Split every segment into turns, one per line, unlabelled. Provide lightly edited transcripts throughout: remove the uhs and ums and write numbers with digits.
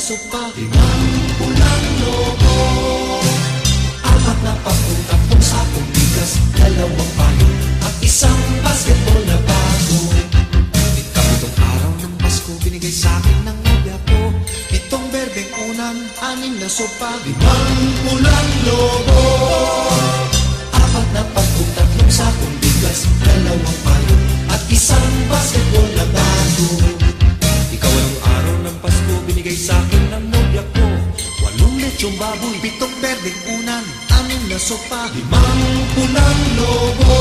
sopa, 5 pulang lobo, 4 na papong, 3 sakong bigas, 2 payo at 1 basketball na bago. Ikapitong araw ng Pasko, binigay sa'kin ng nobya ko 7 berdeng unan, 6 na sopa, 5 pulang lobo, 4 na papong, 3 sakong bigas, 2 payo at 1 basketball na bago. Ikaw ang araw ng Pasko, binigay sa'kin ng nobya ko 8 lechong baboy, 7 berdeng unan, 6 na sopa, 5 pulang lobo,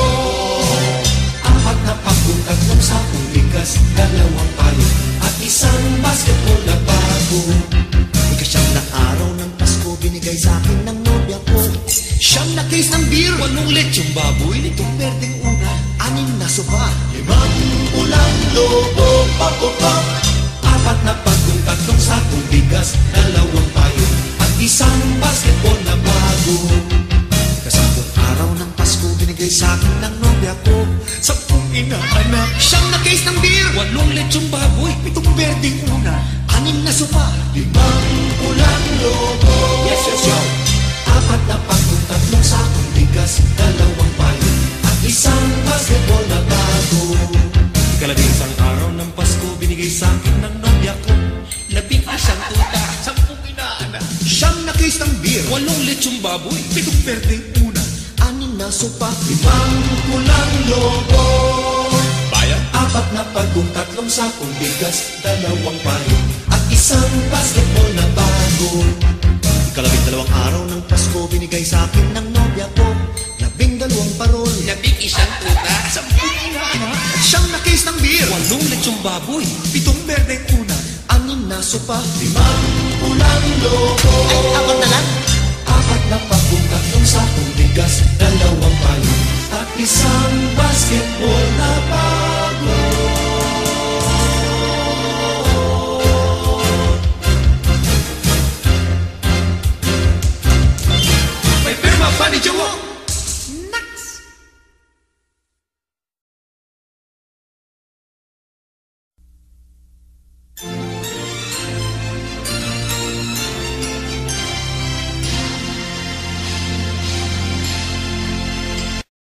4 na papong, 3 sakong bigas, 2 payo at 1 basketball na bago. Ikasyam na araw ng Pasko, binigay sa'kin ng nobya ko 9 na case ng beer, 8 lechong baboy, 7 berdeng unan, 6 na sopa, 5 pulang lobo, pop-pop-pop, 4 na pagkong, 3 sakong bigas, 2 payo at 1 basketball na bago. Ikasampung araw ng Pasko, binigay sa'kin ng nobya ko 10 inaanak, 9 na case ng beer, 8 lechong baboy, 7 berdeng una, 6 na sopa, 5 pulang lobo, yes, yes, yo, 4 na pagkong, 3 sakong bigas, 2 payo at 1 basketball na bago. Ikalabing-isang araw ng Pasko, binigay sa'kin ng nobya ko 11 tuta, 10 inaanak, 9 na case ng beer, 8 lechong baboy, 7 berdeng una, 6 na sopa, 5 pulang lobo, bayan, 4 na pagkong, 3 sakong bigas, 2 payo at 1 basketball na bago. Ikalabing-dalawang araw ng Pasko, binigay sa'kin ng nobya ko 12 parol, 11 tuta, 10 inaanak, 9 na case ng beer, 8 lechong baboy, 7 berdeng una, 6 na sopa, 5 pulang lobo, ay, 4 na lang, 4 na pagkong, 3 sakong bigas, 2 payo at 1 basketball na